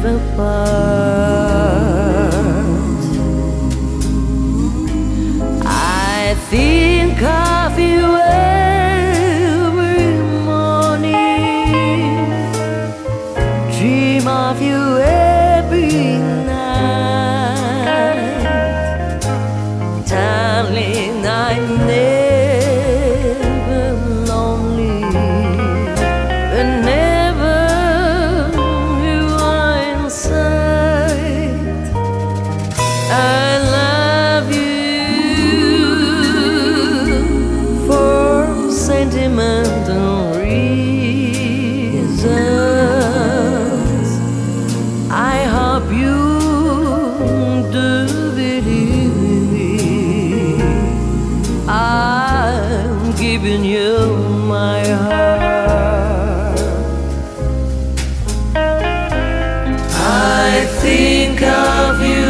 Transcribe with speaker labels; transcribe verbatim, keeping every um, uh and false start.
Speaker 1: never part. I think of you every morning, dream of you every night, darling, I'm never lonely whenever you are in sight. I love you for sentimental reasons. I hope you do believe me. I'm giving you my heart. I think of you